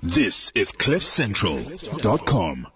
This is CliffCentral.com.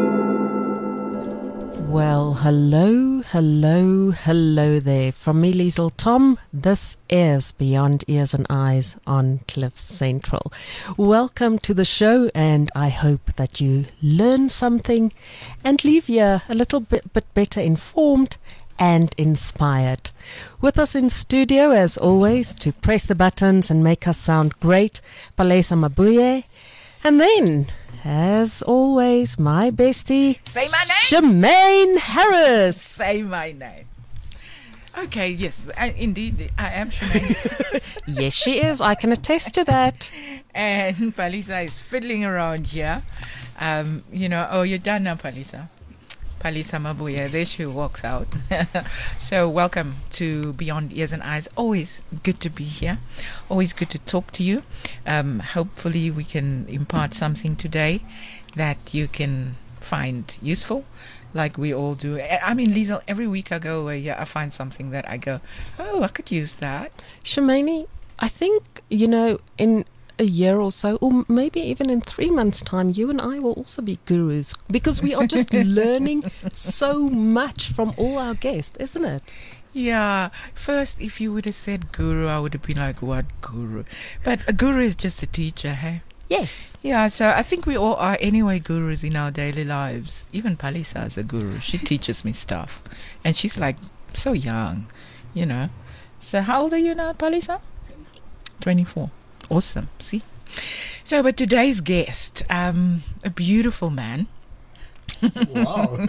Well, hello there. From me, Liesl Tom, this is Beyond Ears and Eyes on Cliff Central. Welcome to the show, and I hope that you learn something and leave here a little bit better informed and inspired. With us in studio, as always, to press the buttons and make us sound great, Palesa Mabuye. And then, as always, my bestie, say my name, Shemaine Harris. Say my name. Okay, yes, indeed, I am Shemaine. Yes, she is. I can attest to that. And Palesa is fiddling around here. Oh, you're done now, Palesa. Palesa Mabuye, there she walks out. So welcome to Beyond Ears and Eyes. Always good to be here. Always good to talk to you. Hopefully we can impart something today that you can find useful, like we all do. I mean, Liesl, every week I go away, I find something that I go, oh, I could use that. Shemaine, I think, in a year or so, or maybe even in 3 months' time, you and I will also be gurus, because we are just learning so much from all our guests, isn't it? Yeah. First, if you would have said guru, I would have been like, what guru? But a guru is just a teacher, hey? Yes. Yeah, so I think we all are anyway gurus in our daily lives. Even Palesa is a guru. She teaches me stuff. And she's like so young, So how old are you now, Palesa? 24. Awesome. See? So, but today's guest, a beautiful man. Wow.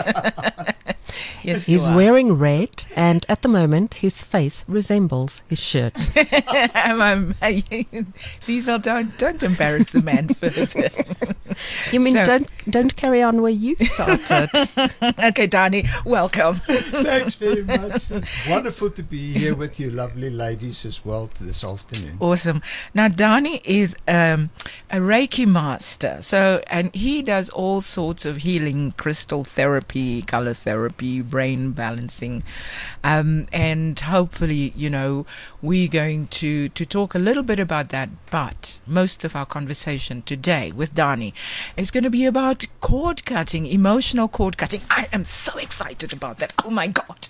Yes, he's wearing red, and at the moment his face resembles his shirt. Liesl, don't embarrass the man further. You mean don't carry on where you started? Okay, Dani, welcome. Thanks very much. It's wonderful to be here with you lovely ladies as well this afternoon. Awesome. Now, Dani is a Reiki master, and he does all sorts of healing, crystal therapy, color therapy, brain balancing, and hopefully, we're going to talk a little bit about that, but most of our conversation today with Dani is going to be about cord cutting, emotional cord cutting. I am so excited about that. Oh my God.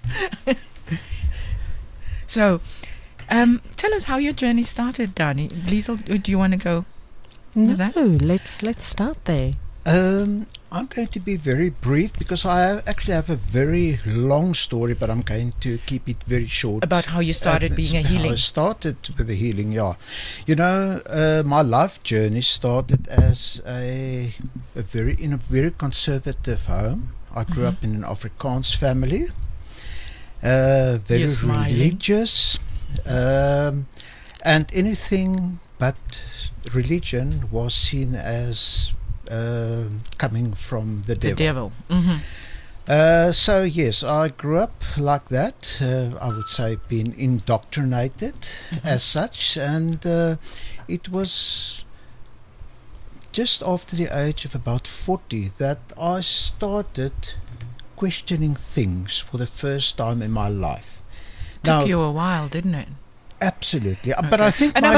So, tell us how your journey started, Dani. Liesl, do you want to go into that? No, let's start there. I'm going to be very brief because I actually have a very long story, but I'm going to keep it very short. About how you started being a healing. How I started with the healing, yeah. My life journey started as in a very conservative home. I grew up in an Afrikaans family, very religious, and anything but religion was seen as coming from the devil. Mm-hmm. So yes, I grew up like that. I would say being indoctrinated as such, and it was just after the age of about 40 that I started questioning things for the first time in my life. Took you a while, didn't it? Absolutely. Okay. But I think but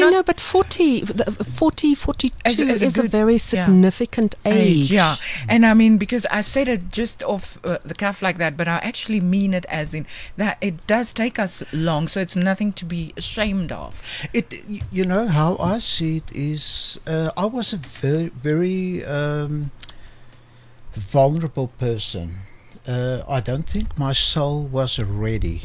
42 is a very significant age. Yeah. And because I said it just off the cuff like that, but I actually mean it as in that it does take us long, so it's nothing to be ashamed of. How I see it is, I was a very, very vulnerable person. I don't think my soul was ready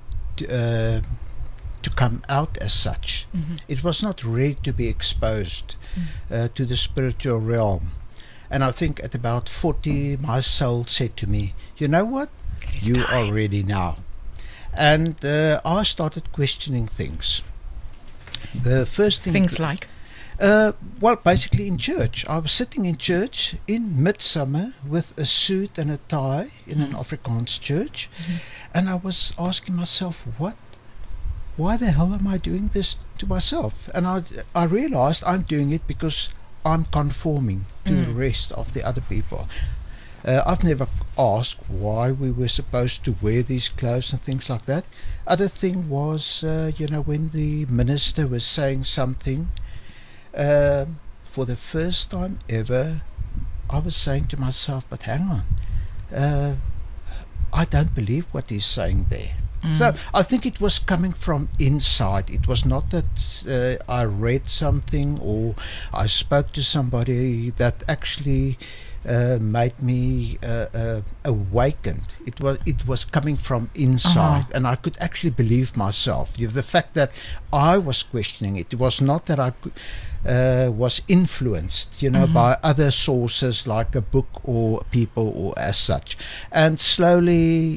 to come out as such. Mm-hmm. It was not ready to be exposed to the spiritual realm. And I think at about 40, my soul said to me, you know what? You are ready now. And I started questioning things. The first thing... Things like? Basically in church. I was sitting in church in midsummer with a suit and a tie in an Afrikaans church. Mm-hmm. And I was asking myself, why the hell am I doing this to myself? And I realized I'm doing it because I'm conforming to the rest of the other people. I've never asked why we were supposed to wear these clothes and things like that. Other thing was, when the minister was saying something, for the first time ever, I was saying to myself, but hang on, I don't believe what he's saying there. So I think it was coming from inside. It was not that I read something or I spoke to somebody that actually made me awakened. It was coming from inside, and I could actually believe myself. The fact that I was questioning it, it was not that I was influenced, by other sources like a book or people or as such. And slowly,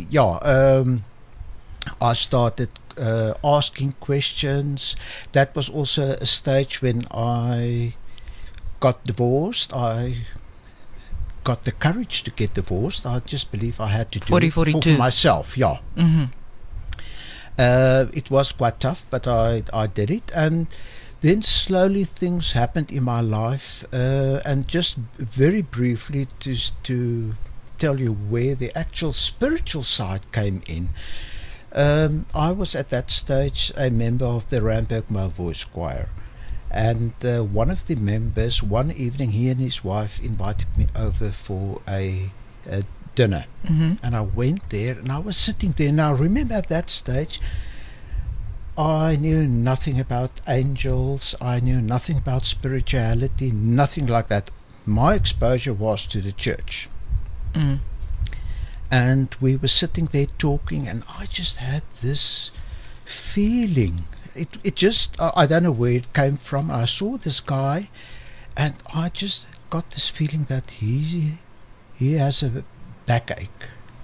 I started asking questions. That was also a stage when I got divorced. I got the courage to get divorced. I just believe I had to do it for myself. Yeah. It was quite tough, but I did it. And then slowly things happened in my life. And just very briefly to tell you where the actual spiritual side came in. I was at that stage a member of the Randburg Voice Choir, and one of the members, one evening, he and his wife invited me over for a dinner, and I went there, and I was sitting there. Now, remember at that stage, I knew nothing about angels, I knew nothing about spirituality, nothing like that. My exposure was to the church. And we were sitting there talking, and I just had this feeling. It just, I don't know where it came from. I saw this guy, and I just got this feeling that he has a backache.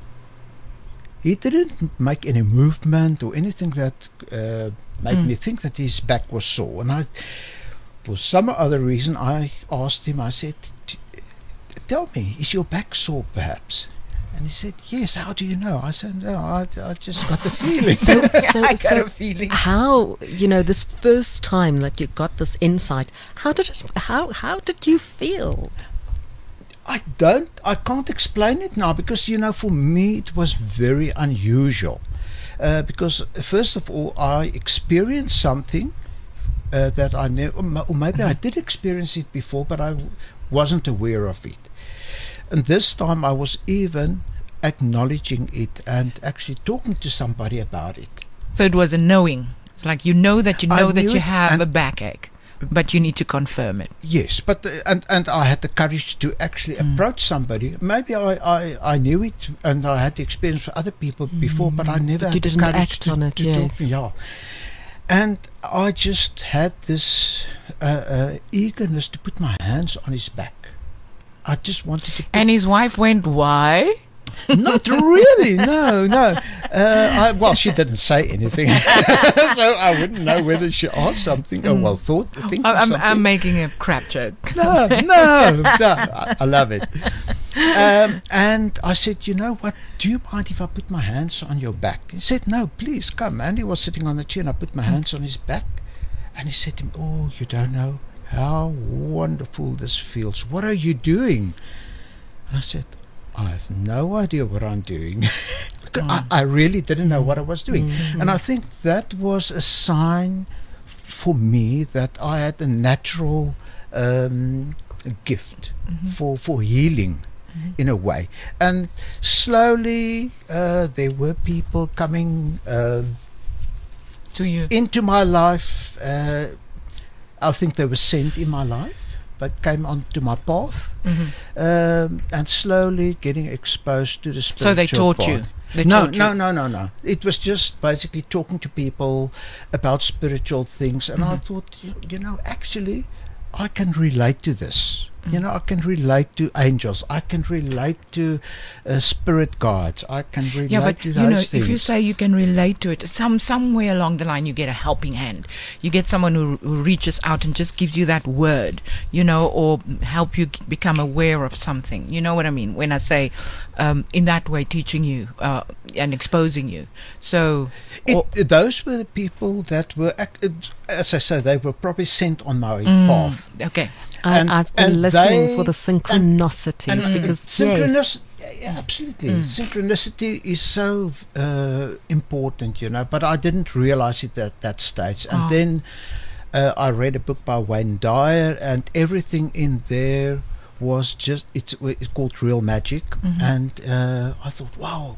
He didn't make any movement or anything that made me think that his back was sore. And for some other reason, I asked him, I said, tell me, is your back sore perhaps? And he said, yes, how do you know? I said, no, I just got the feeling. I got a feeling. How, this first time that you got this insight, how did you feel? I can't explain it now because, for me it was very unusual. Because first of all, I experienced something that I never, or maybe I did experience it before, but I wasn't aware of it. And this time I was even acknowledging it and actually talking to somebody about it. So it was a knowing. It's like you know that you have a backache, but you need to confirm it. Yes, but and I had the courage to actually approach somebody. Maybe I knew it and I had the experience with other people before, but I never had the courage act on it. Yes. And I just had this eagerness to put my hands on his back. I just wanted to. And his wife went, why? Not really, no. Well, she didn't say anything, so I wouldn't know whether she asked something or think something. I'm making a crap joke. No, I love it. And I said, you know what, do you mind if I put my hands on your back? He said, no, please come. And he was sitting on the chair and I put my hands on his back. And he said to me, oh, you don't know how wonderful this feels. What are you doing? And I said, I have no idea what I'm doing. Because I really didn't know what I was doing. And I think that was a sign for me that I had a natural gift for healing in a way. And slowly there were people coming to you into my life. I think they were sent in my life, but came onto my path, and slowly getting exposed to the spiritual. So they taught part. you. No. It was just basically talking to people about spiritual things, and I thought, actually, I can relate to this. I can relate to angels. I can relate to spirit guides. I can relate to those things. If you say you can relate to it, somewhere along the line you get a helping hand. You get someone who reaches out and just gives you that word, or help you become aware of something. You know what I mean? When I say in that way teaching you and exposing you. So those were the people that were, as I say, they were probably sent on my path. Okay. I've been listening for the synchronicities because absolutely, synchronicity is so important, but I didn't realize it at that stage. And then I read a book by Wayne Dyer, and everything in there was just, it's called Real Magic. And I thought, wow,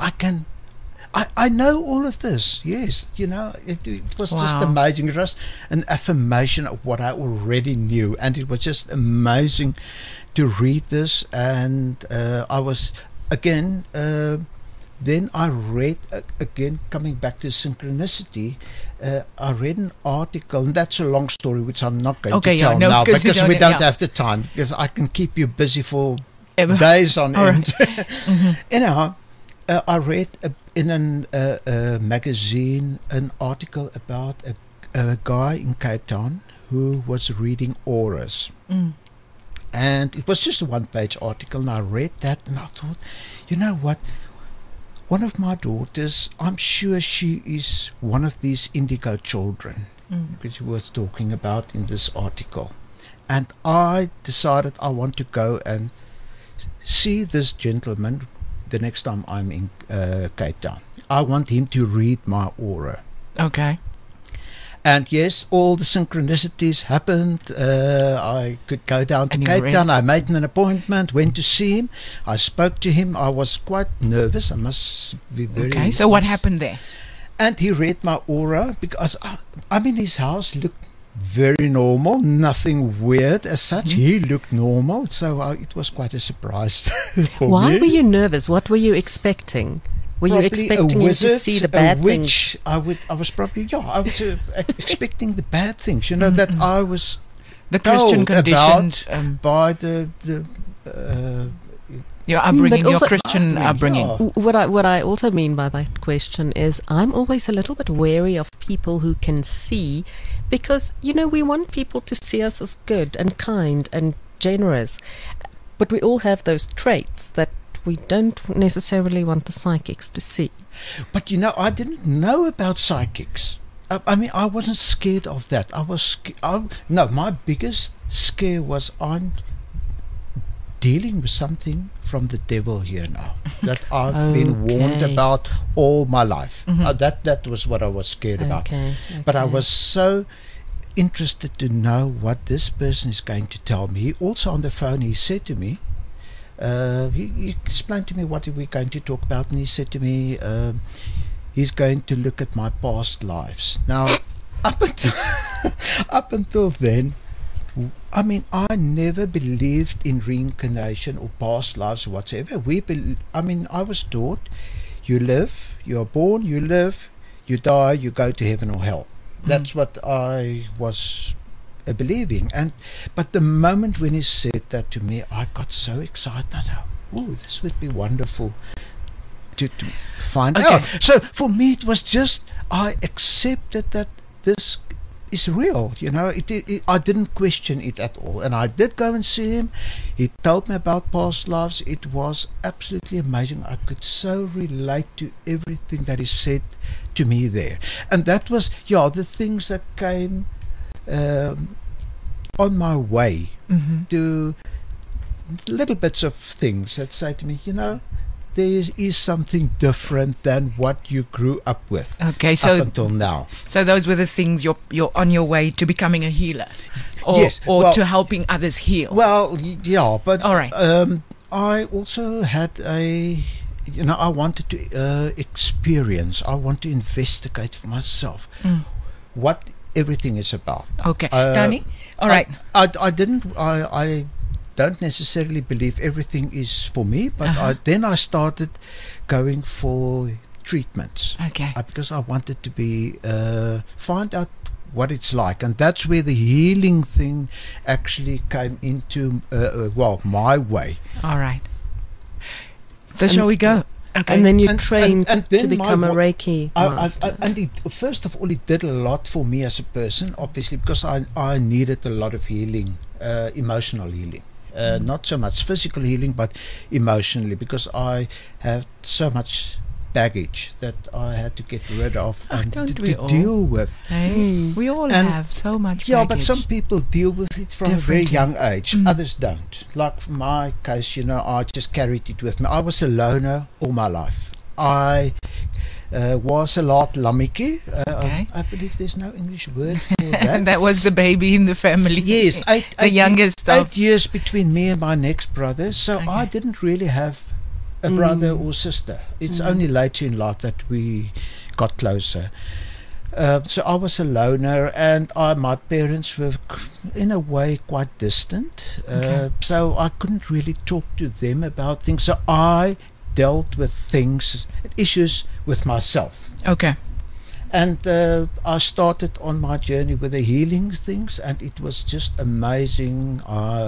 I know all of this. Yes, it was just Wow. amazing. It was an affirmation of what I already knew, and it was just amazing to read this. And I was again. Then I read again, coming back to synchronicity. I read an article, and that's a long story, which I'm not going Okay, to yeah, tell no, now because we because don't- we don't yeah. have the time. Because I can keep you busy for Ever. days on All end. Anyhow, I read in a magazine an article about a guy in Cape Town who was reading auras. And it was just a one-page article, and I read that, and I thought, you know what? One of my daughters, I'm sure she is one of these indigo children, which he was talking about in this article. And I decided I want to go and see this gentleman the next time I'm in Cape Town. I want him to read my aura. Okay. And yes, all the synchronicities happened. I could go down to And you Cape read- Town. I made an appointment, went to see him. I spoke to him. I was quite nervous. I must be very Okay. So what honest. happened there? And he read my aura because his house looked very normal, nothing weird as such. He looked normal, so it was quite a surprise for Why me. were you nervous? What were you expecting? Were you Probably expecting a him wizard, to see the a bad things? witch. I was probably I was expecting the bad things. That I was The Christian told conditioned, about by the your upbringing, But your also- Christian upbringing. Yeah. What I also mean by that question is I'm always a little bit wary of people who can see, because we want people to see us as good and kind and generous, but we all have those traits that we don't necessarily want the psychics to see. But I didn't know about psychics. I wasn't scared of that. I was no. My biggest scare was I'm dealing with something from the devil here now that I've been warned Okay. about all my life. That was what I was scared about. Okay, But I okay. was so interested to know what this person is going to tell me. He also on the phone, he said to me, he explained to me what we're going to talk about, and he said to me, he's going to look at my past lives. Now, up until then, I never believed in reincarnation or past lives whatsoever. I was taught, you live, you are born, you live, you die, you go to heaven or hell. That's what I was believing. But the moment when he said that to me, I got so excited. I thought, oh, this would be wonderful to find Okay. out. So for me, it was just, I accepted that this is real. I didn't question it at all. And I did go and see him. He told me about past lives. It was absolutely amazing. I could so relate to everything that he said to me there. And that was, the things that came on my way to little bits of things that say to me, there is something different than what you grew up with Okay, up so until now. those were the things you're on your way to becoming a healer, or Yes, or well- to helping others heal. Well, but All right. I also had I wanted to experience. I want to investigate for myself what everything is about. Okay, Danny. All right. I don't necessarily believe everything is for me, but then I started going for treatments. Okay. Because I wanted to find out what it's like, and that's where the healing thing actually came into my way. All right. So shall we go? Okay. And then you And- trained and to then become a my Reiki master. First of all, it did a lot for me as a person, obviously, because I needed a lot of healing, emotional healing. Not so much physical healing, but emotionally, because I had so much baggage that I had to get rid of and don't to we all? deal with. Hey, we all And- have so much Yeah, but baggage. some people deal with it from a very Differently. young age. Others don't. Like for my case, I just carried it with me. I was a loner all my life. was a lot lammetjie. Okay. I believe there's no English word for that. And that was the baby in the family. Yes, the youngest of. 8 years between me and my next brother, so Okay. I didn't really have a brother or sister. It's only later in life that we got closer. So I was a loner, and my parents were, in a way, quite distant. Okay. So I couldn't really talk to them about things. So I dealt with issues with myself. Okay. And I started on my journey with the healing things, and it was just amazing.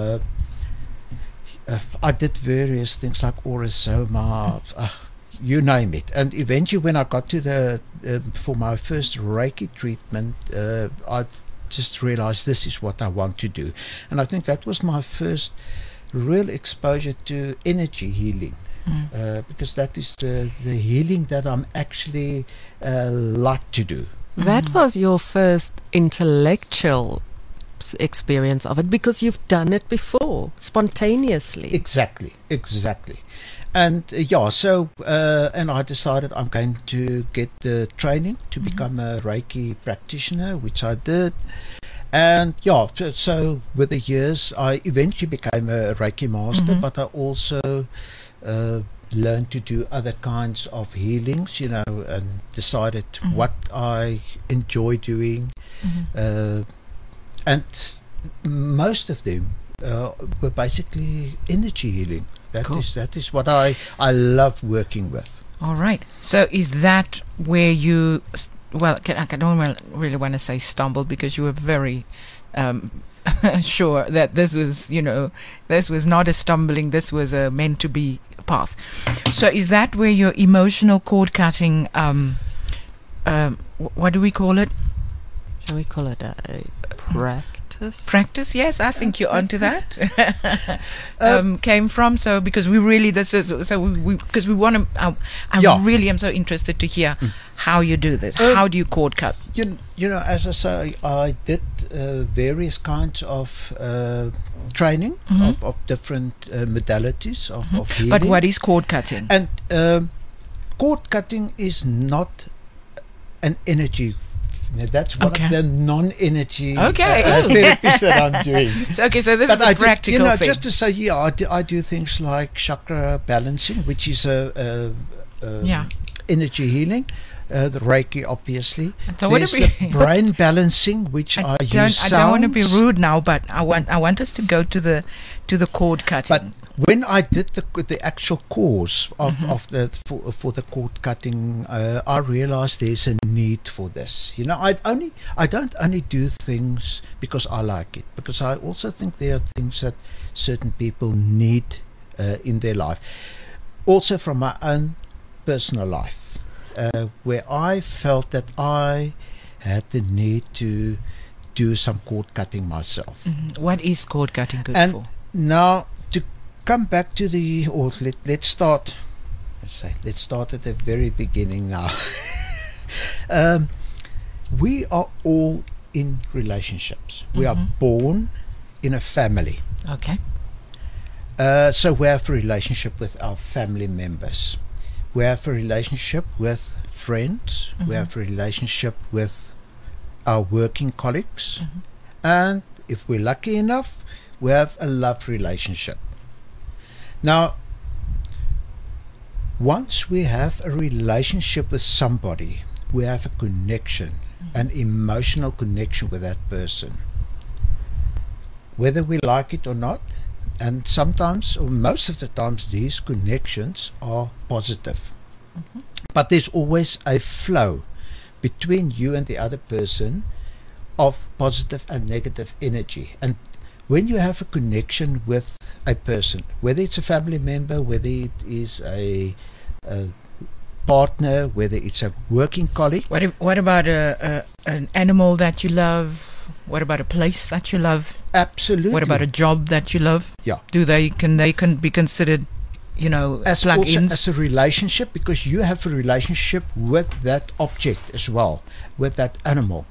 I did various things like Orasoma, you name it. And eventually, when I got to for my first Reiki treatment, I just realized this is what I want to do. And I think that was my first real exposure to energy healing. Because that is the healing that I'm actually like to do. That was your first intellectual experience of it, because you've done it before spontaneously. Exactly. And so and I decided I'm going to get the training to become a Reiki practitioner, which I did. And so with the years I eventually became a Reiki master, but I also learned to do other kinds of healings, and decided what I enjoy doing. And most of them were basically energy healing. That is what I love working with. All right. So is that where you? Well, I don't really want to say stumbled, because you were very sure that this was, this was not a stumbling. This was a meant to be path. So is that where your emotional cord cutting? What do we call it? Shall we call it a practice? Practice, yes, I think you're onto that. Came from, so because we really because we want to. I really am so interested to hear how you do this. How do you cord cut? As I say, I did various kinds of training of different modalities of healing. But what is cord cutting? And cord cutting is not an energy. That's one of the non-energy therapies that I'm doing. So this is a practical thing. Just to say, I do things like chakra balancing, which is energy healing. The Reiki, obviously. There's the brain balancing, which I use sounds. I don't want to be rude now, but I want us to go to the cord cutting. But when I did the actual course of for the cord cutting, I realized there's a need for this. I don't only do things because I like it, because I also think there are things that certain people need in their life. Also from my own personal life, where I felt that I had the need to do some cord cutting myself. What is cord cutting good for? Now, to come back to let's start at the very beginning now. We are all in relationships. We are born in a family. Okay. So we have a relationship with our family members. We have a relationship with friends. We have a relationship with our working colleagues. And if we're lucky enough, we have a love relationship. Now, once we have a relationship with somebody, we have a connection, an emotional connection with that person. Whether we like it or not, and sometimes, or most of the times, these connections are positive. But there's always a flow between you and the other person of positive and negative energy. And when you have a connection with a person, whether it's a family member, whether it is a partner, whether it's a working colleague. What about an animal that you love? What about a place that you love? Absolutely. What about a job that you love? Yeah. Can they be considered, as plug-ins? As a relationship, because you have a relationship with that object as well, with that animal.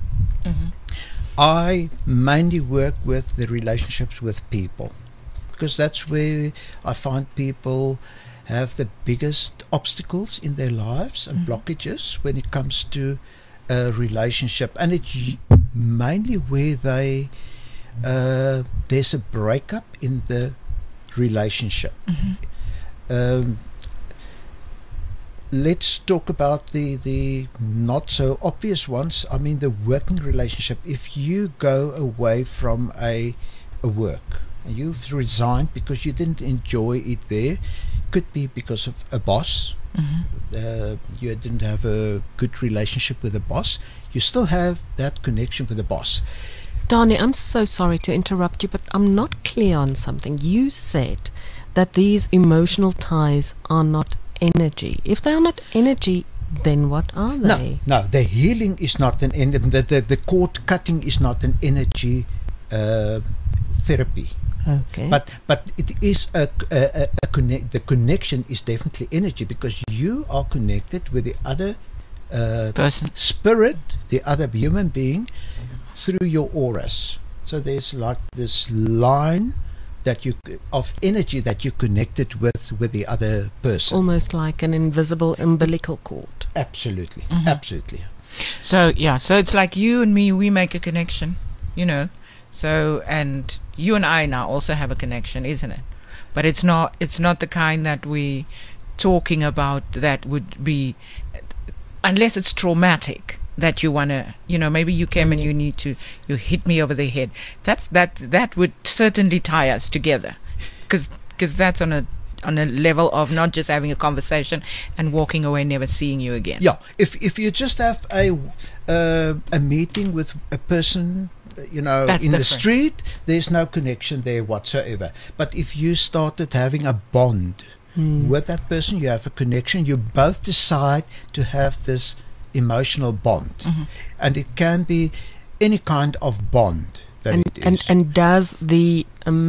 I mainly work with the relationships with people, because that's where I find people have the biggest obstacles in their lives and blockages when it comes to a relationship, and it's mainly where there's a breakup in the relationship. Let's talk about the not so obvious ones. I mean, the working relationship. If you go away from a work and you've resigned because you didn't enjoy it there, could be because of a boss. You didn't have a good relationship with the boss. You still have that connection with the boss. Dani, I'm so sorry to interrupt you, but I'm not clear on something. You said that these emotional ties are not energy. If they are not energy, then what are they? No, the healing is not an energy. The cord cutting is not an energy therapy. Okay. But it is the connection is definitely energy, because you are connected with the other person, spirit, the other human being, through your auras. So there's like this line of energy that you connected with the other person. Almost like an invisible umbilical cord. Absolutely, absolutely. So it's like you and me, we make a connection, So, and you and I now also have a connection, isn't it? But it's not the kind that we talking about that would be, unless it's traumatic, that you want to, maybe you came and you hit me over the head. That would certainly tie us together, because that's on a level of not just having a conversation and walking away, never seeing you again. Yeah, if you just have a meeting with a person, That's in different. the street, there's no connection there whatsoever. But if you started having a bond with that person, you have a connection, you both decide to have this emotional bond. And it can be any kind of bond that it is. And does the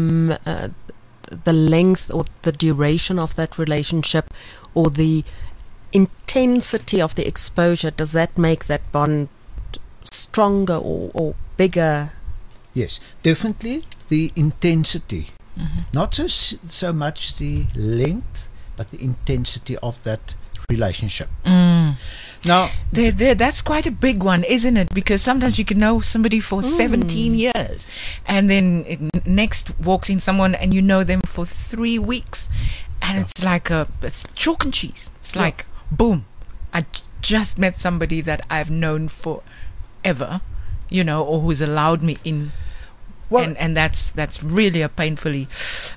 length or the duration of that relationship, or the intensity of the exposure, does that make that bond stronger or bigger? Yes, definitely the intensity. Not so much the length, but the intensity of that relationship. Now, that's quite a big one, isn't it? Because sometimes you can know somebody for 17 years, and then next walks in someone and you know them for 3 weeks, and it's like it's chalk and cheese. It's like, boom, I just met somebody that I've known forever, or who's allowed me in. well, And that's really a painfully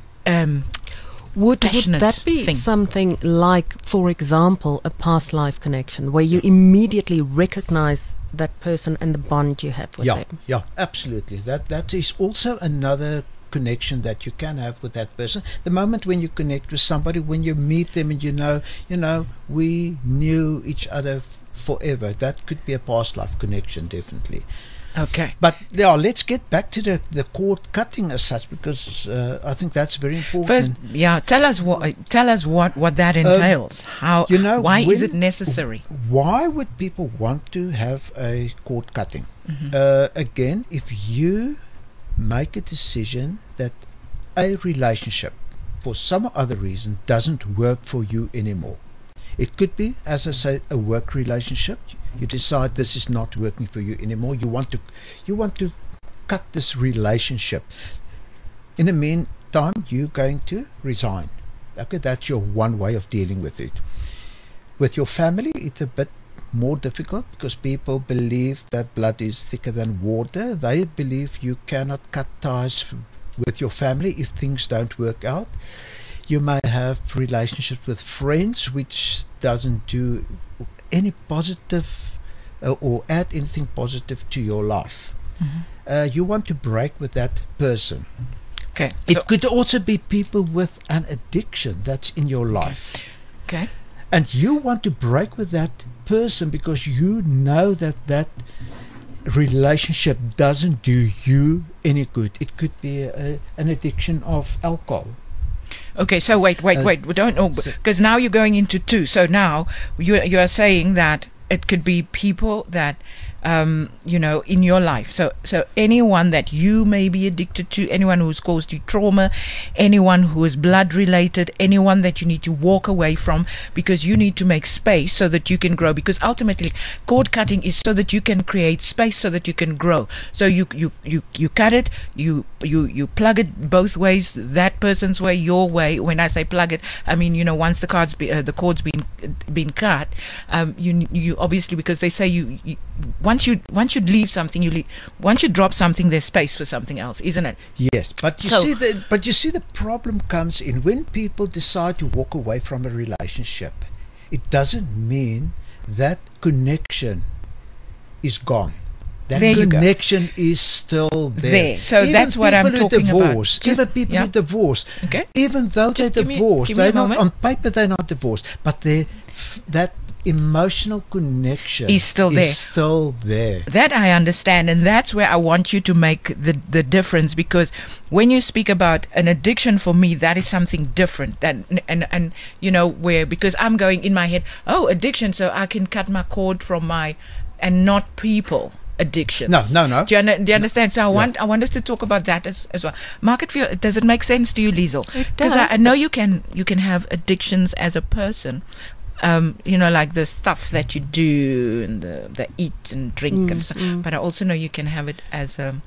Would passionate that be thing. something like, for example, a past life connection, where you immediately recognize that person and the bond you have with them? Yeah, absolutely. That is also another connection that you can have with that person. The moment when you connect with somebody, when you meet them and we knew each other forever, that could be a past life connection, definitely. Okay. But let's get back to the cord cutting as such, because I think that's very important. First, tell us what that entails. How? Why is it necessary? Why would people want to have a cord cutting? Again, if you make a decision that a relationship, for some other reason, doesn't work for you anymore. It could be, as I say, a work relationship. You decide this is not working for you anymore. You want to cut this relationship. In the meantime, you're going to resign. Okay, that's your one way of dealing with it. With your family, it's a bit more difficult, because people believe that blood is thicker than water. They believe you cannot cut ties with your family if things don't work out. You may have relationships with friends which doesn't do any positive or add anything positive to your life. You want to break with that person. Okay. It could also be people with an addiction that's in your life. Okay. And you want to break with that person because you know that relationship doesn't do you any good. It could be an addiction of alcohol. Okay, so wait. We don't know, because now you're going into two. So now you are saying that it could be people that in your life. So anyone that you may be addicted to, anyone who's caused you trauma, anyone who is blood related, anyone that you need to walk away from, because you need to make space so that you can grow. Because ultimately, cord cutting is so that you can create space so that you can grow. So you cut it, you plug it both ways, that person's way, your way. When I say plug it, I mean, once the cord's been cut, you obviously, because they say once you leave something, once you drop something, there's space for something else, isn't it? Yes, but you see the problem comes in when people decide to walk away from a relationship. It doesn't mean that connection is gone. That there connection is still there. So even that's what I'm talking divorce, about. Even people who divorce, Okay. even though Just they're give me divorced, a they're not moment. on paper. They're not divorced, but that emotional connection Is still there. Still there. That I understand, and that's where I want you to make the difference, because when you speak about an addiction, for me, that is something different. And where, because I'm going in my head, oh, addiction, so I can cut my cord from and not people. Addictions. No. Do you understand? So I want us to talk about that as well. Market view. Does it make sense to you, Liesl? It Because does. I know you can have addictions as a person. Like the stuff that you do and the eat and drink and stuff. But I also know you can have it as a.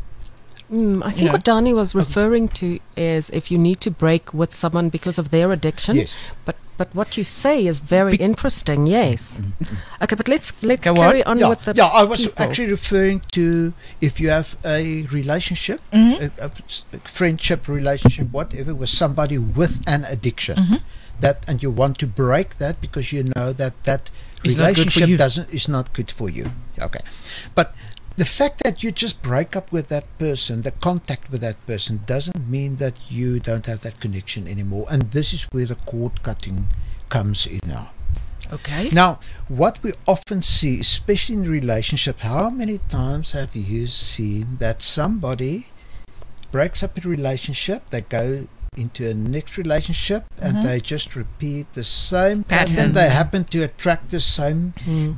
I think what Dani was referring to is if you need to break with someone because of their addiction. Yes. But what you say is very interesting. Yes. Okay, but let's Go carry on with the I was people. actually referring to if you have a relationship, a friendship relationship, whatever, with somebody with an addiction, and you want to break that because you know that It's not good for you. relationship is not good for you. Okay, but the fact that you just break up with that person, the contact with that person, doesn't mean that you don't have that connection anymore. And this is where the cord cutting comes in now. Okay. Now, what we often see, especially in relationships, how many times have you seen that somebody breaks up a relationship, they go into a next relationship, and they just repeat the same pattern. They happen to attract the same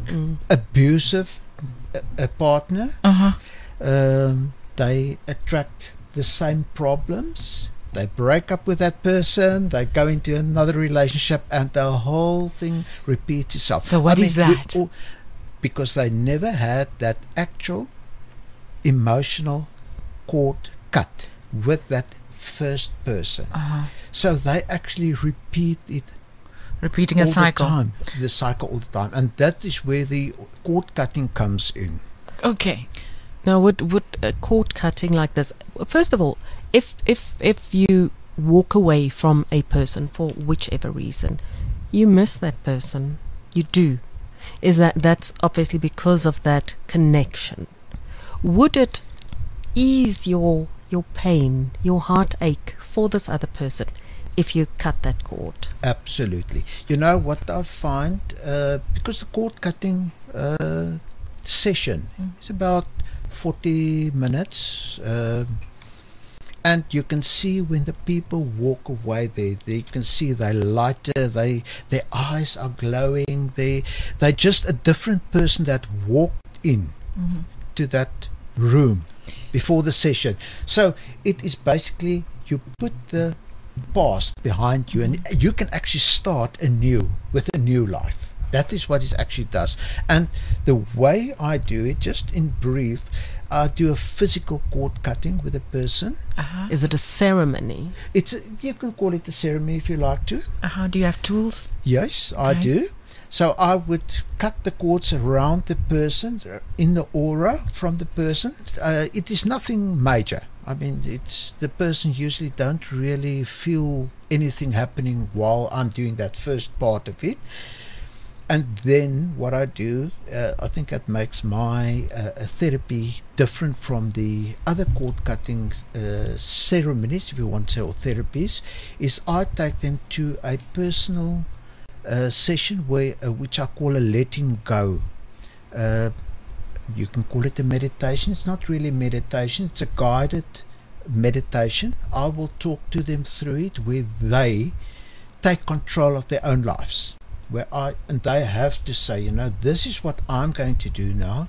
abusive a partner. They attract the same problems. They break up with that person, they go into another relationship, and the whole thing repeats itself. So what is that? Because they never had that actual emotional cord cut with that first person. So they actually repeat it Repeating all a cycle. the cycle all the time, and that is where the cord cutting comes in. Okay. Now, would cord cutting like this? First of all, if you walk away from a person for whichever reason, you miss that person. You do. That's obviously because of that connection. Would it ease your pain, your heartache for this other person if you cut that cord? Absolutely. You know what I find, because the cord cutting session is about 40 minutes, and you can see when the people walk away, they can see they're lighter, their eyes are glowing, they're just a different person that walked in to that room before the session. So it is basically, you put the past behind you and you can actually start anew with a new life. That is what it actually does. And the way I do it, just in brief, I do a physical cord cutting with a person. Is it a ceremony? You can call it a ceremony if you like to. Do you have tools? Yes, I do. So I would cut the cords around the person, in the aura from the person. It is nothing major. I mean, it's the person usually don't really feel anything happening while I'm doing that first part of it. And then what I do, I think that makes my therapy different from the other cord cutting ceremonies, if you want to say, or therapies, is I take them to a personal session which I call a letting go. You can call it a meditation. It's not really meditation, it's a guided meditation. I will talk to them through it where they take control of their own lives, and they have to say, this is what I'm going to do now.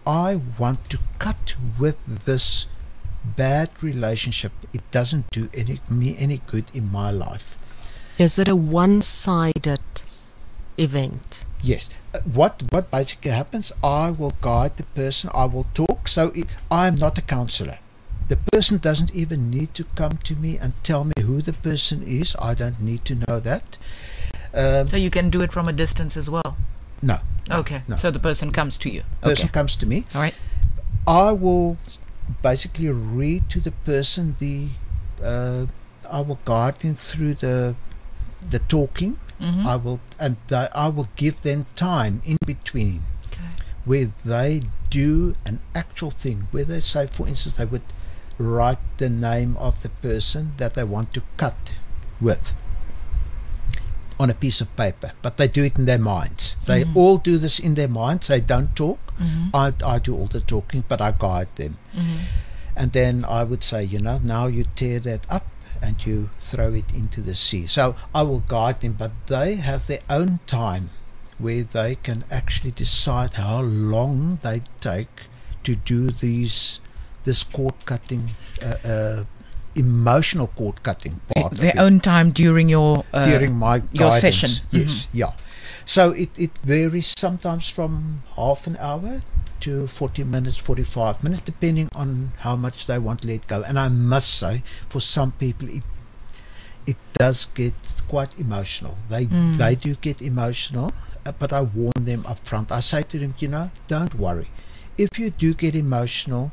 I want to cut with this bad relationship. It doesn't do me any good in my life. Is it a one-sided event? Yes. What basically happens, I will guide the person, I will talk. So I am not a counselor. The person doesn't even need to come to me and tell me who the person is. I don't need to know that. So you can do it from a distance as well? No. Okay. No. So the person comes to you? Person Okay. comes to me. All right. I will basically read to the person I will guide them through the talking. Mm-hmm. I will give them time in between Okay. where they do an actual thing, where they say, for instance, they would write the name of the person that they want to cut with on a piece of paper, but they do it in their minds. They all do this in their minds. They don't talk. I do all the talking, but I guide them. And then I would say, now you tear that up and you throw it into the sea. So I will guide them, but they have their own time where they can actually decide how long they take to do this cord cutting, emotional cord cutting part. Their own time during your during my your guidance. session. Yes, yeah. So it varies sometimes from half an hour to 40 minutes, 45 minutes, depending on how much they want to let go. And I must say, for some people, it does get quite emotional. They do get emotional, but I warn them up front. I say to them, don't worry. If you do get emotional,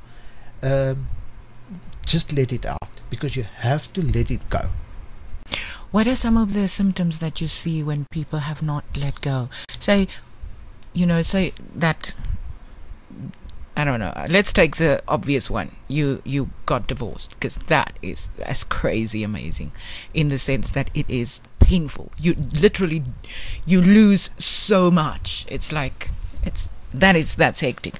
just let it out, because you have to let it go. What are some of the symptoms that you see when people have not let go? Say that, I don't know, let's take the obvious one. You got divorced, because that's crazy amazing in the sense that it is painful. You lose so much. It's like, that's hectic.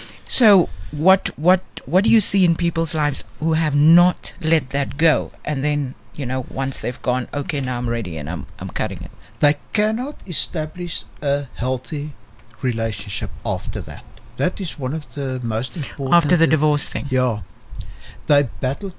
So what do you see in people's lives who have not let that go, and then once they've gone, okay, now I'm ready and I'm cutting it? They cannot establish a healthy relationship after that. That is one of the most important. After the divorce thing. Yeah. They battle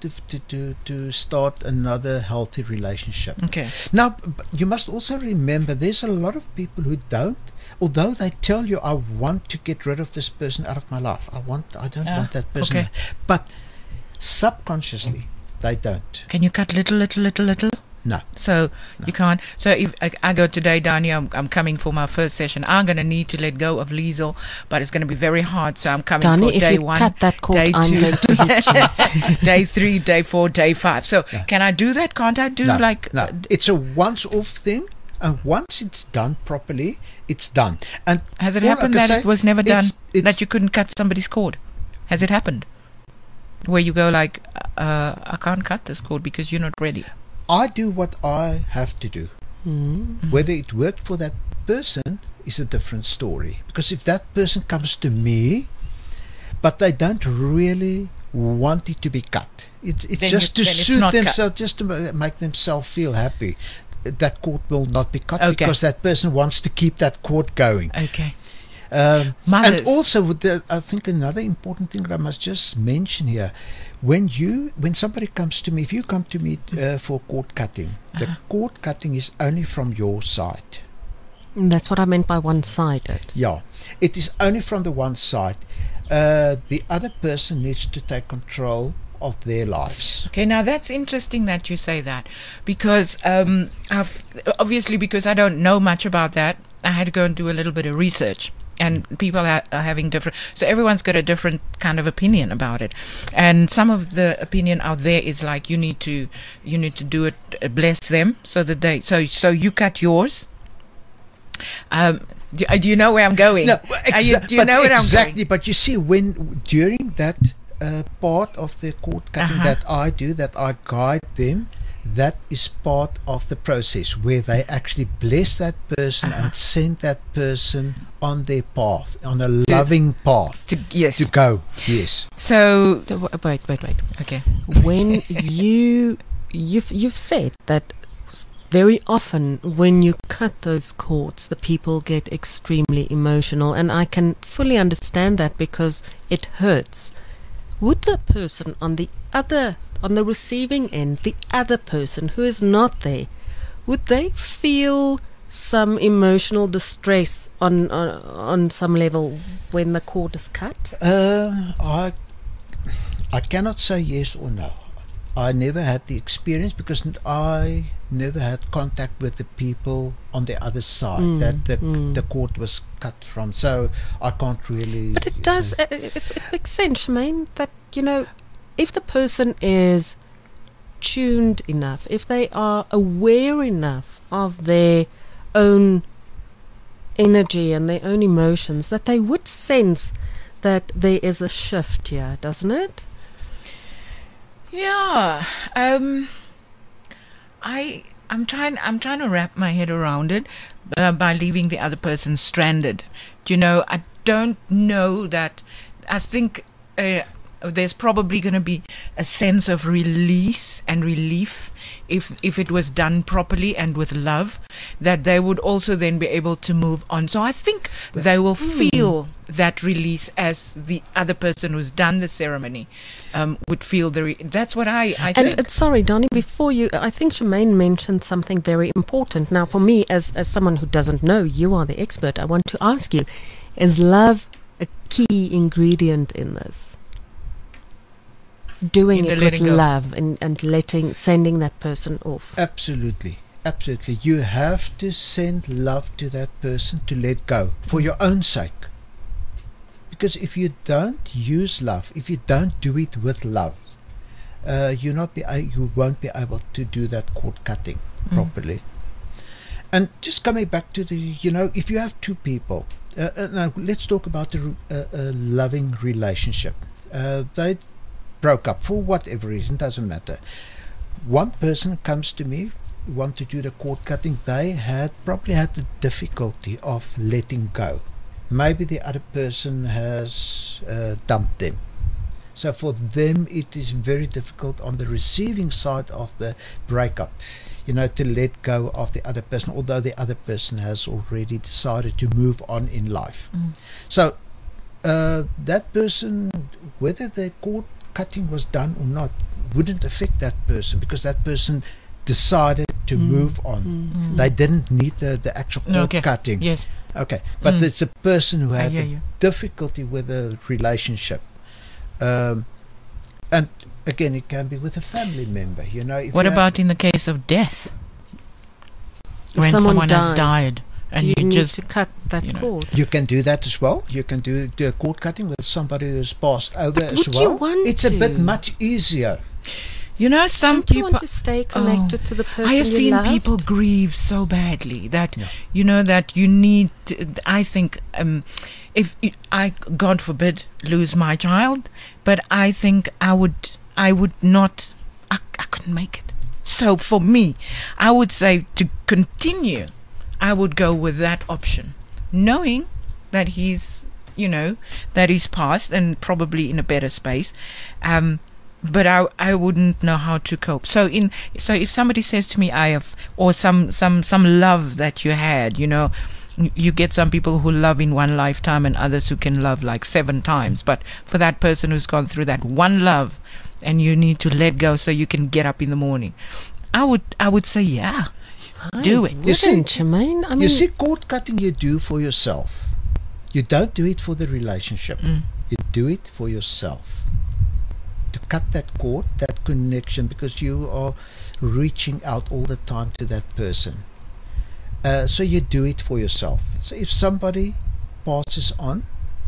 to start another healthy relationship. Okay. Now, you must also remember, there's a lot of people who don't, although they tell you, I want to get rid of this person out of my life. I don't want that person. Okay. But subconsciously, they don't. Can you cut little? No. So you can't. So if I go today, Dani, I'm coming for my first session. I'm going to need to let go of Liesl, but it's going to be very hard. So I'm coming Dani, for day if you 1, cut that cord, day I'm 2, going to hit you. day 3, day 4, day 5. So can I do that? Can't I do No, like? no. It's a once-off thing, and once it's done properly, it's done. And Has it all I happened can that say, it was never done? it's- That you couldn't cut somebody's cord? Has it happened? Where you go like, I can't cut this cord because you're not ready. I do what I have to do. Whether it worked for that person is a different story. Because if that person comes to me, but they don't really want it to be cut, it's Then just to then it's suit not cut. themselves, just to make themselves feel happy, that cord will not be cut, Okay. because that person wants to keep that cord going. Okay. And Mothers. also, I think another important thing that I must just mention here, when somebody comes to me, if you come to me for cord cutting, the cord cutting is only from your side. That's what I meant by one-sided. Yeah, it is only from the one side. The other person needs to take control of their lives. Okay, now that's interesting that you say that, because obviously, because I don't know much about that, I had to go and do a little bit of research. And people are having different, so everyone's got a different kind of opinion about it. And some of the opinion out there is like, you need to do it, bless them, so that so you cut yours. Do you know where I'm going? No, do you know where I'm exactly. going? But you see, when during that part of the cord cutting that I guide them, that is part of the process where they actually bless that person and send that person on their path, on a loving path to go. Yes. So Wait. okay. When you've said that very often when you cut those cords, the people get extremely emotional, and I can fully understand that because it hurts. Would the person on the receiving end, the other person who is not there, would they feel some emotional distress on some level when the cord is cut? I cannot say yes or no. I never had the experience because I never had contact with the people on the other side that the cord was cut from. So I can't really. But it does. It makes sense, Shemaine, that, you know, if the person is tuned enough, if they are aware enough of their own energy and their own emotions, that they would sense that there is a shift here, doesn't it? Yeah. I'm trying to wrap my head around it by leaving the other person stranded. You know, I don't know that. I think there's probably going to be a sense of release and relief if it was done properly and with love, that they would also then be able to move on. So I think they will feel that release as the other person who's done the ceremony would feel that's what I think. And sorry, Donnie, before you, I think Shemaine mentioned something very important. Now, for me, as someone who doesn't know, you are the expert, I want to ask you, is love a key ingredient in this? Doing it with love and sending that person off. Absolutely. You have to send love to that person to let go for your own sake. Because if you don't use love, if you don't do it with love, you won't be able to do that cord cutting properly. And just coming back to if you have two people, now let's talk about a loving relationship. They broke up for whatever reason, doesn't matter. One person comes to me, want to do the cord cutting. They probably had the difficulty of letting go. Maybe the other person has dumped them. So for them it is very difficult on the receiving side of the breakup, to let go of the other person, although the other person has already decided to move on in life. So that person, whether the cord cutting was done or not, wouldn't affect that person because that person decided to move on. They didn't need the actual cord cutting. Yes. Okay. But it's a person who had a difficulty with a relationship. And again, it can be with a family member. What about in the case of death? When someone has died. And you need just to cut that cord. You can do that as well. You can do a cord cutting with somebody who's passed over as would well. You want it's to? A bit much easier. Some people people want to stay connected to the person. I have you seen loved. people grieve so badly that that you need. I think if I, God forbid, lose my child, but I think I would not. I couldn't make it. So for me, I would say to continue. I would go with that option, knowing that he's passed and probably in a better space. But I wouldn't know how to cope. So if somebody says to me, or some love that you had, you get some people who love in one lifetime and others who can love like 7 times. But for that person who's gone through that one love and you need to let go so you can get up in the morning, I would say, yeah. Do it. You see, Shemaine? I mean, you see, cord cutting you do for yourself. You don't do it for the relationship. You do it for yourself. To cut that cord, that connection, because you are reaching out all the time to that person. So you do it for yourself. So if somebody passes on,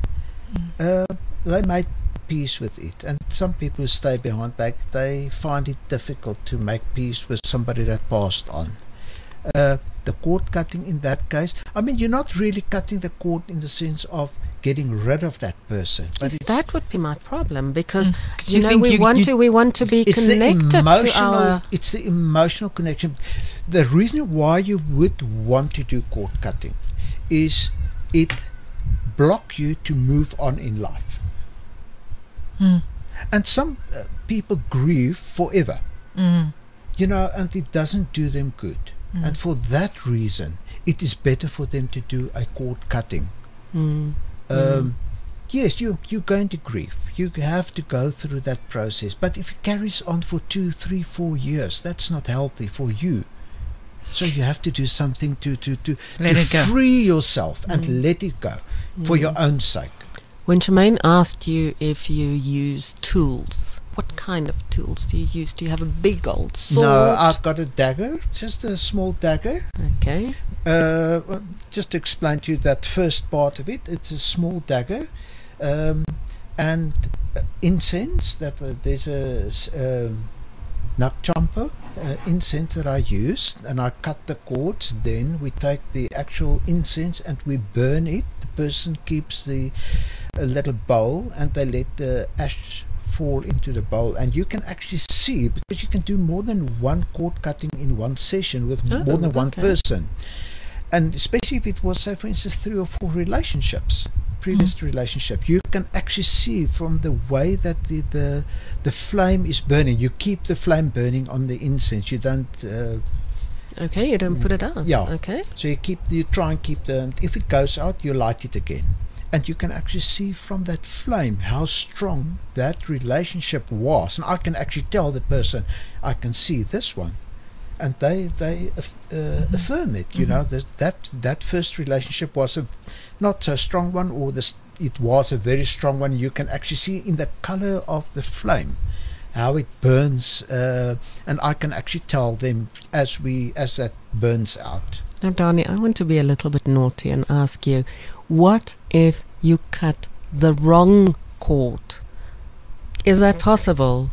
they make peace with it. And some people who stay behind, they find it difficult to make peace with somebody that passed on. The cord cutting in that case, I mean, you're not really cutting the cord in the sense of getting rid of that person. But yes, that would be my problem because we want to be it's connected to our. It's the emotional connection. The reason why you would want to do cord cutting is it block you to move on in life. And some people grieve forever. and it doesn't do them good. And for that reason, it is better for them to do a cord cutting. Yes, you're going to grief. You have to go through that process. But if it carries on for 2, 3, 4 years, that's not healthy for you. So you have to do something to Let it go. free yourself and let it go for your own sake. When Shemaine asked you if you use tools, what kind of tools do you use? Do you have a big old sword? No, I've got a dagger, just a small dagger. Okay. Just to explain to you that first part of it, it's a small dagger, and incense. There's a nakchampo incense that I use, and I cut the cords. Then we take the actual incense and we burn it. The person keeps a little bowl, and they let the ash fall into the bowl, and you can actually see, because you can do more than one cord cutting in one session with more than one person, and especially if it was, say, for instance, 3 or 4 relationships, previous relationship, you can actually see from the way that the flame is burning. You keep the flame burning on the incense. You don't Okay, you don't put it out. Yeah. Okay. So you try and keep if it goes out, you light it again. And you can actually see from that flame how strong that relationship was. And I can actually tell the person, I can see this one. And they affirm it, that first relationship was not a strong one, or it was a very strong one. You can actually see in the color of the flame how it burns, and I can actually tell them as that burns out. Now, Dani, I want to be a little bit naughty and ask you, what if you cut the wrong cord? Is that possible?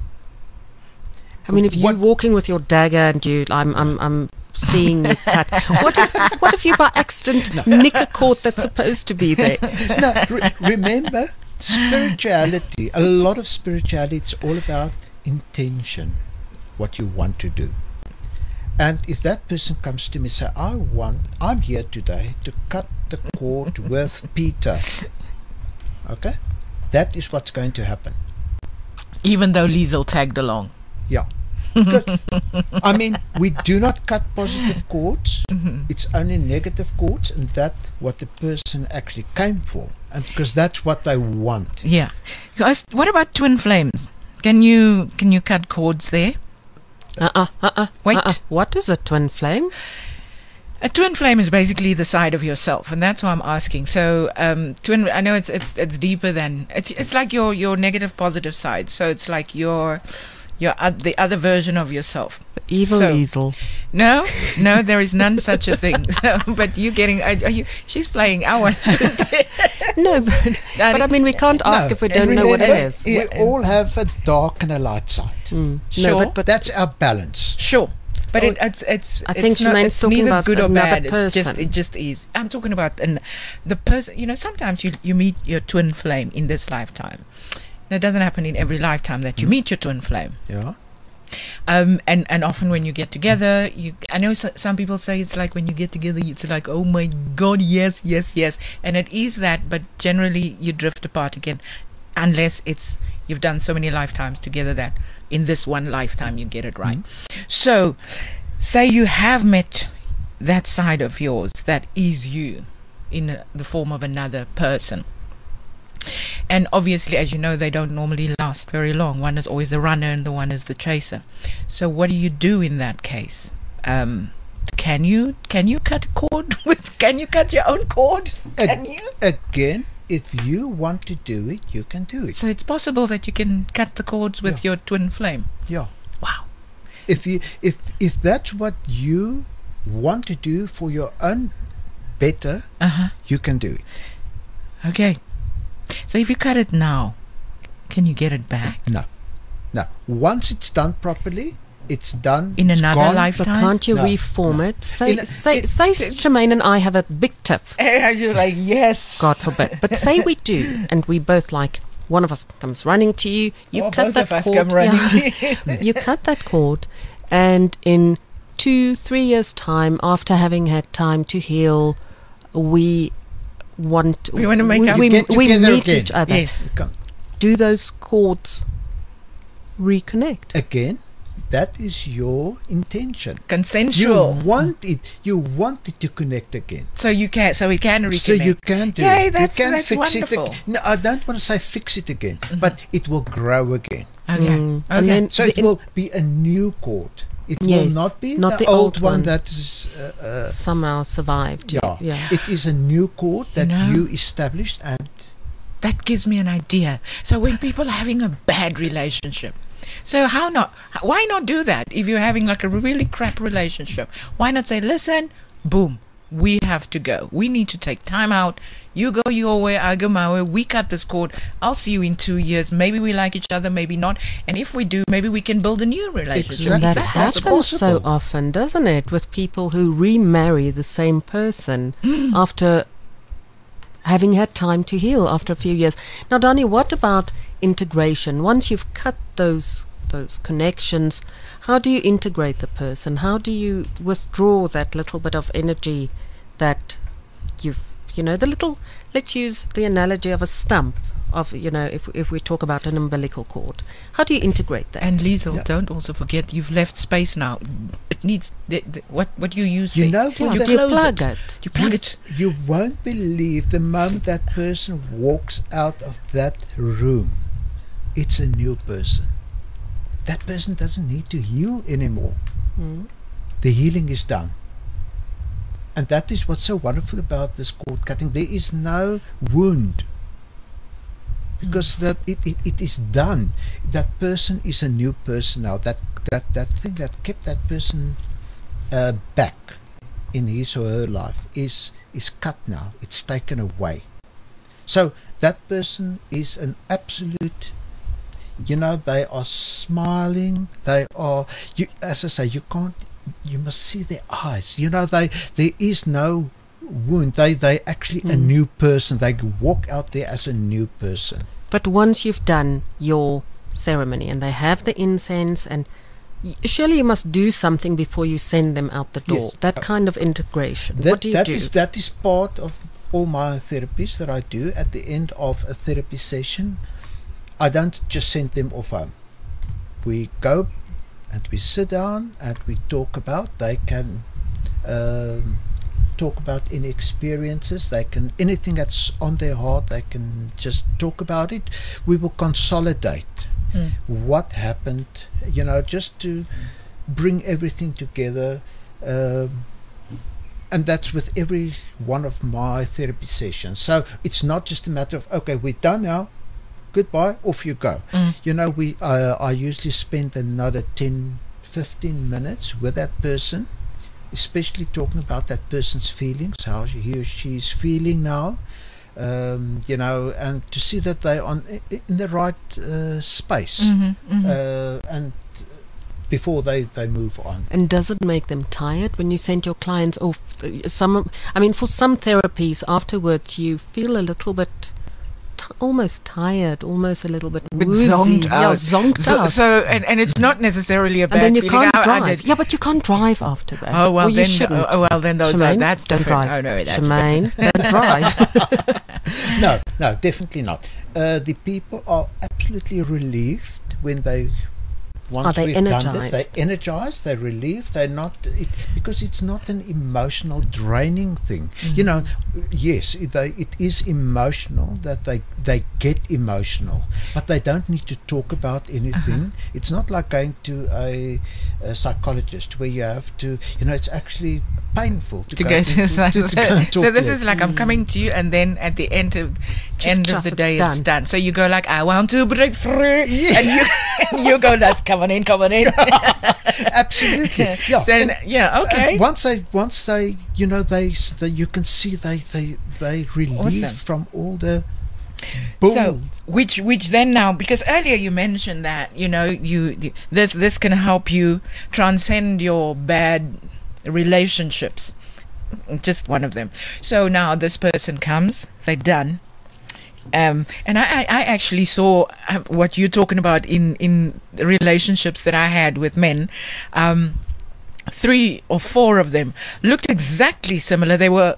I mean, if you're walking with your dagger and I'm seeing you cut. What if you by accident nick a cord that's supposed to be there? No, remember, spirituality, a lot of spirituality, it's all about intention, what you want to do. And if that person comes to me and say, I'm here today to cut the cord with Peter, okay, that is what's going to happen. Even though Liesel tagged along. Yeah. I mean, we do not cut positive cords. It's only negative cords, and that's what the person actually came for, and because that's what they want. Yeah. Guys, what about twin flames? Can you cut cords there? Wait. What is a twin flame? A twin flame is basically the side of yourself, and that's why I'm asking. So, twin. I know it's deeper than it's like your negative positive side. So it's like your the other version of yourself. Evil Liesel. No, there is none such a thing. So, but you're getting. She's playing our. No, but I mean, we can't ask if we don't know what it is. We all have a dark and a light side. Sure. No, but that's our balance. Sure. But it's I think Shemaine's talking neither about good or another bad. person. It just is. I'm talking about the person. Sometimes you meet your twin flame in this lifetime. Now, it doesn't happen in every lifetime that you meet your twin flame. Yeah. And often when you get together, I know some people say it's like when you get together, it's like, oh my God, yes, and it is that. But generally, you drift apart again, unless you've done so many lifetimes together that in this one lifetime you get it right. So, say you have met that side of yours that is you in the form of another person. And obviously, as you know, they don't normally last very long. One is always the runner and the one is the chaser. So what do you do in that case? Can you cut a cord can you cut your own cord? Can you? Again, if you want to do it, you can do it. So it's possible that you can cut the cords with your twin flame. Yeah. Wow. If that's what you want to do for your own better, you can do it. Okay. So if you cut it now, can you get it back? No. Once it's done properly, it's done. In it's another gone. lifetime? But can't you reform it? Say Shemaine and I have a big tip. And I'm just like, yes. God forbid. But say we do, and we both one of us comes running to you. You cut that cord. Come running to you. You cut that cord, and in 2-3 years' time, after having had time to heal, we want to make up. we Get meet together again. each other. Yes. Do those cords reconnect? Again, that is your intention. Consensual. You want it to connect again. So it can reconnect. So you can do Yay, it. that's You can fix wonderful. it. No, I don't want to say fix it again, but it will grow again. Okay. And Okay. then So it will be a new chord. It will Yes, not be not the the old old one one. that is. somehow survived. Yeah. It is a new chord that No. you established, and That gives me an idea. So when people are having a bad relationship, so why not do that? If you're having like a really crap relationship, why not say, listen, boom, we have to go. We need to take time out. You go your way, I go my way. We cut this cord. I'll see you in 2 years. Maybe we like each other, maybe not. And if we do, maybe we can build a new relationship. Exactly. And Is that that That's happens so possible. often, doesn't it, with people who remarry the same person after having had time to heal after a few years. Now, Donnie, what about integration? Once you've cut those connections, how do you integrate the person? How do you withdraw that little bit of energy that the little, let's use the analogy of a stump of, if we talk about an umbilical cord. How do you integrate that? And Liesel, Yeah. don't also forget you've left space now. It needs what you use. You there. know yeah, what do the- you close plug it. it? You plug it. You won't believe the moment that person walks out of that room, it's a new person. That person doesn't need to heal anymore. The healing is done. And that is what's so wonderful about this cord cutting. There is no wound. Because that it is done. That person is a new person now. That thing that kept that person back in his or her life is cut now. It's taken away. So that person is an absolute. They are smiling. They are. As I say, you can't. You must see their eyes. There is no wound. They actually a new person. They walk out there as a new person. But once you've done your ceremony and they have the incense, and surely you must do something before you send them out the door. Yes. That kind of integration. What do you do? That is part of all my therapies that I do at the end of a therapy session. I don't just send them off home. We go and we sit down and we talk about. They can talk about any experiences. They can anything that's on their heart. They can just talk about it. We will consolidate what happened. Just to bring everything together. And that's with every one of my therapy sessions. So it's not just a matter of, okay, we're done now. Goodbye, off you go. I usually spend another 10-15 minutes with that person, especially talking about that person's feelings, how he or she is feeling now, and to see that they're in the right space, and before they move on. And does it make them tired when you send your clients off? For some therapies afterwards, you feel a little bit almost tired, almost a little bit woozy. Zonked Yeah, out. zonked out. So and it's not necessarily a bad And then you feeling. can't I drive. did- Yeah, but you can't drive after that. Oh well, you then shouldn't. that's Shemaine, don't different. drive. Oh no, that's Shemaine, don't drive. No, definitely not. The people are absolutely relieved when they. Once they we've done this, energized? they're energized, they're relieved, they're not, because it's not an emotional draining thing. Yes, it is emotional that they get emotional, but they don't need to talk about anything. It's not like going to a psychologist where you have to, it's actually painful to go get to go and talk so this to is like I'm coming to you, and then at the end of Chuff, the it's day done. it's done. So you go like, I want to break free, Yeah. and you go, that's coming in. Absolutely, yeah. Then okay. And once they, you can see they relieve Awesome. from all the bull. So which then now, because earlier you mentioned that this can help you transcend your bad relationships, just one of them. So now this person comes, they're done, and I actually saw what you're talking about in relationships that I had with men. 3 or 4 of them looked exactly similar. They were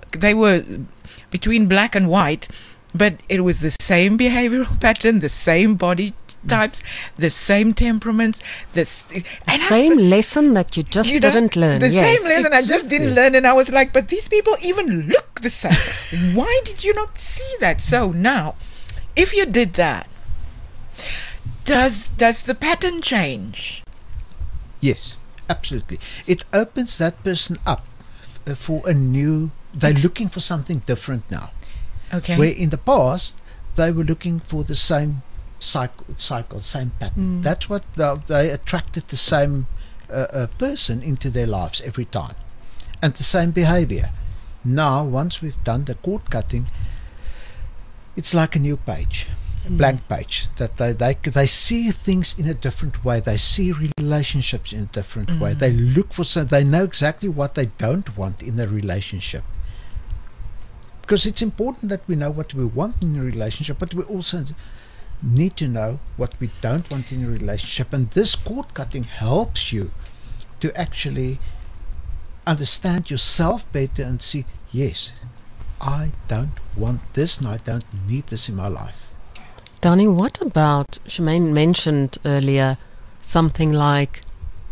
between black and white, but it was the same behavioral pattern, the same body types, the same temperaments, Same lesson that you just didn't learn. The yes. same lesson I just didn't learn, and I was like, but these people even look the same. Why did you not see that? So now, if you did that, does the pattern change? Yes, absolutely. It opens that person up for a new. They're looking for something different now. Okay. Where in the past they were looking for the same cycle, same pattern. That's what they attracted the same person into their lives every time, and the same behavior. Now, once we've done the cord cutting, it's like a new page, a blank page. That they see things in a different way. They see relationships in a different way. They look for they know exactly what they don't want in a relationship. Because it's important that we know what we want in a relationship, but we also need to know what we don't want in a relationship. And this cord cutting helps you to actually understand yourself better and see, yes, I don't want this and I don't need this in my life. Danny, what about, Shemaine mentioned earlier, something like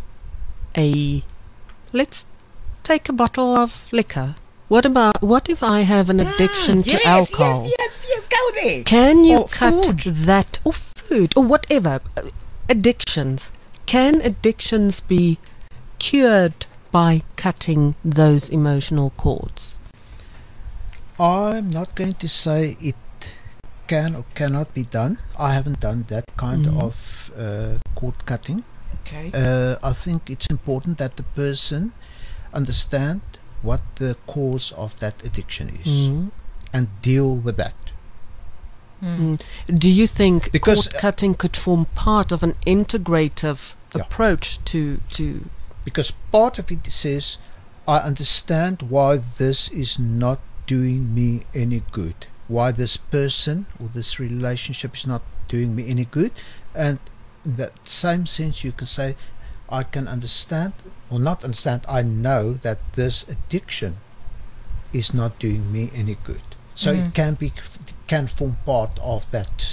let's take a bottle of liquor. What if I have an addiction to alcohol? Yes, go there. Can you Or cut food. that, or food, or whatever, addictions? Can addictions be cured by cutting those emotional cords? I'm not going to say it can or cannot be done. I haven't done that kind of cord cutting. Okay. I think it's important that the person understand what the cause of that addiction is and deal with that. Do you think Because, cord cutting could form part of an integrative Yeah. approach to Because part of it says, I understand why this is not doing me any good, why this person or this relationship is not doing me any good, and in that same sense you can say, I can understand or not understand, I know that this addiction is not doing me any good. So it can form part of that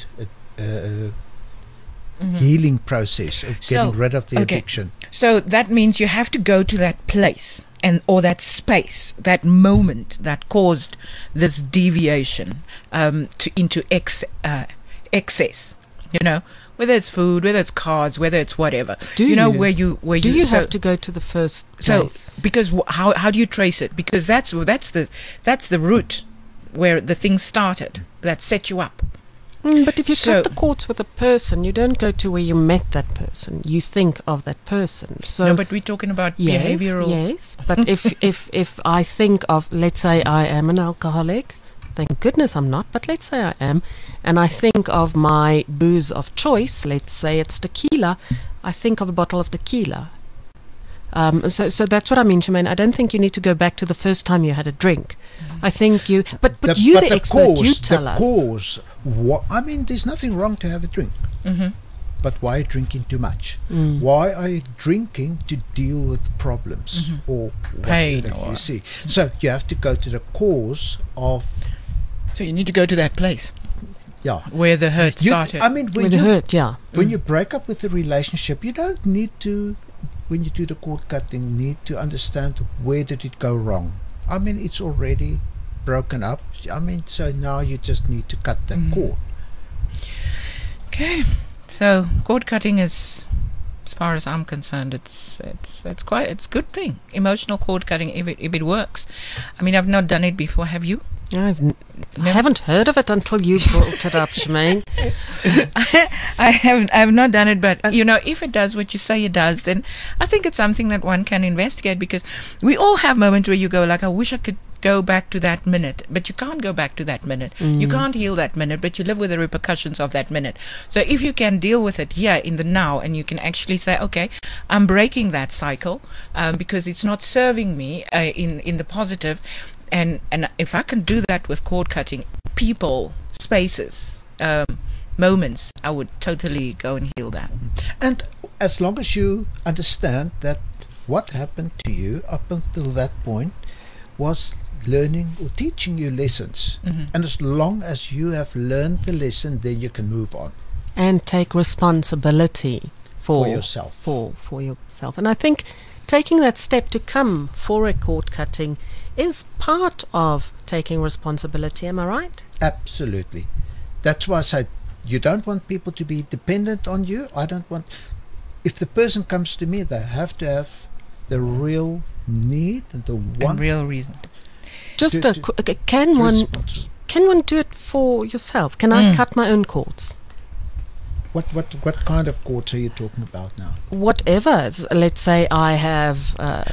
healing process of getting rid of the addiction. So that means you have to go to that place or that space, that moment that caused this deviation into excess. You know, whether it's food, whether it's cars, whether it's whatever. Do you have have to go to the first So place? because how do you trace it? Because that's the root where the thing started that set you up. But if you So- cut the cords with a person, you don't go to where you met that person. You think of that person. So No, but we're talking about behavioral. Yes, but if I think of, let's say I am an alcoholic, thank goodness I'm not, but let's say I am, and I think of my booze of choice, let's say it's tequila, I think of a bottle of tequila. So that's what I mean, Shemaine. I don't think you need to go back to the first time you had a drink. I think you, but you're the expert. You tell us. Cause, I mean, there's nothing wrong to have a drink. But why drinking too much? Why are you drinking to deal with problems or Pain whatever or- you see? So you have to go to the cause of, So you need to go to that place yeah. where the hurt You- started. I mean, With the hurt, yeah. when you break up with a relationship, you don't need to, when you do the cord cutting, need to understand where did it go wrong. I mean, it's already broken up. I mean, so now you just need to cut the cord. Okay, so cord cutting is, as far as I'm concerned, it's a good thing. Emotional cord cutting, if it works. I mean, I've not done it before. Have you? I haven't heard of it until you brought it up, Shemaine. I have not done it, but you know, if it does what you say it does, then I think it's something that one can investigate, because we all have moments where you go like, I wish I could go back to that minute, but you can't go back to that minute. You can't heal that minute, but you live with the repercussions of that minute. So if you can deal with it here in the now, and you can actually say, okay, I'm breaking that cycle because it's not serving me in the positive. And if I can do that with cord cutting, people, spaces, moments, I would totally go and heal that. And as long as you understand that what happened to you up until that point was learning or teaching you lessons, and as long as you have learned the lesson, then you can move on. and take responsibility For yourself. For yourself. And I think taking that step to come for a cord cutting is part of taking responsibility. Am I right? Absolutely. That's why I said you don't want people to be dependent on you. I don't want. If the person comes to me, they have to have the real need and the one And real reason. Just to- can one responsible. can one do it for yourself? Can I cut my own cords? What kind of cords are you talking about now? Whatever. Let's say I have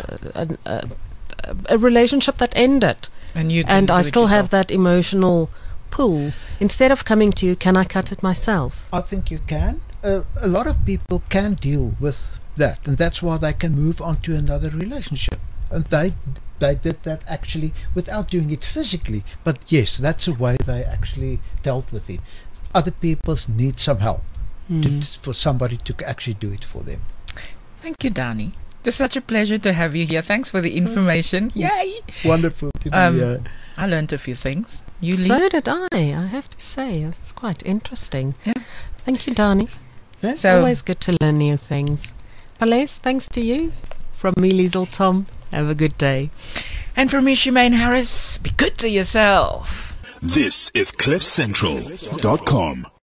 a relationship that ended, And you and do I it still have yourself. that emotional pull. Instead of coming to you, can I cut it myself? I think you can. A lot of people can deal with that, and that's why they can move on to another relationship. And they did that actually without doing it physically. But yes, that's a way they actually dealt with it. Other people need some help for somebody to actually do it for them. Thank you, Dani. It's such a pleasure to have you here. Thanks for the information. Yay! Wonderful to be here. I learned a few things. You Lee? So did I have to say. It's quite interesting. Yeah. Thank you, Dani. That's So- Always good to learn new things. Palais, thanks to you. From me, Liesl Tom. Have a good day. And from me, Shemaine Harris, be good to yourself. This is CliffCentral.com.